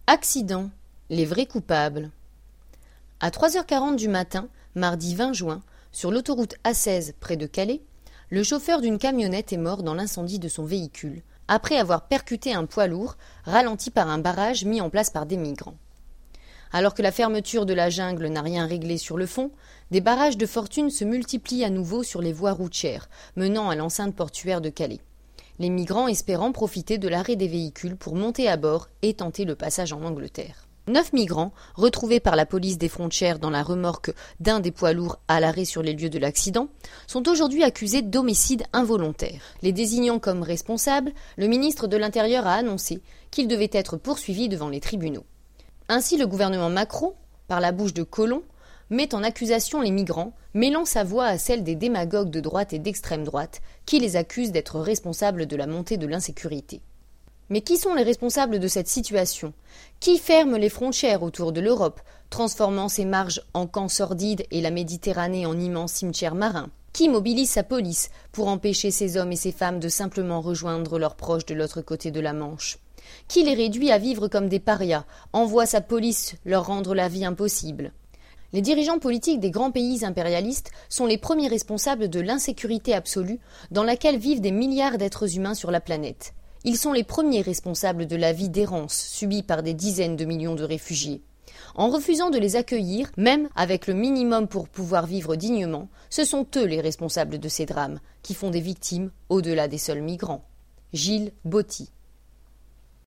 Accident, les vrais coupables. À 3h40 du matin, mardi 20 juin, sur l'autoroute A16 près de Calais, le chauffeur d'une camionnette est mort dans l'incendie de son véhicule, après avoir percuté un poids lourd ralenti par un barrage mis en place par des migrants. Alors que la fermeture de la jungle n'a rien réglé sur le fond, des barrages de fortune se multiplient à nouveau sur les voies routières menant à l'enceinte portuaire de Calais. Les migrants espérant profiter de l'arrêt des véhicules pour monter à bord et tenter le passage en Angleterre. 9 migrants, retrouvés par la police des frontières dans la remorque d'un des poids lourds à l'arrêt sur les lieux de l'accident, sont aujourd'hui accusés d'homicide involontaire. Les désignant comme responsables, le ministre de l'Intérieur a annoncé qu'ils devaient être poursuivis devant les tribunaux. Ainsi, le gouvernement Macron, par la bouche de Collomb, met en accusation les migrants, mêlant sa voix à celle des démagogues de droite et d'extrême droite, qui les accusent d'être responsables de la montée de l'insécurité. Mais qui sont les responsables de cette situation ? Qui ferme les frontières autour de l'Europe, transformant ses marges en camps sordides et la Méditerranée en immense cimetière marin ? Qui mobilise sa police pour empêcher ces hommes et ces femmes de simplement rejoindre leurs proches de l'autre côté de la Manche ? Qui les réduit à vivre comme des parias, envoie sa police leur rendre la vie impossible ? Les dirigeants politiques des grands pays impérialistes sont les premiers responsables de l'insécurité absolue dans laquelle vivent des milliards d'êtres humains sur la planète. Ils sont les premiers responsables de la vie d'errance subie par des dizaines de millions de réfugiés. En refusant de les accueillir, même avec le minimum pour pouvoir vivre dignement, ce sont eux les responsables de ces drames, qui font des victimes au-delà des seuls migrants. Gilles Botti.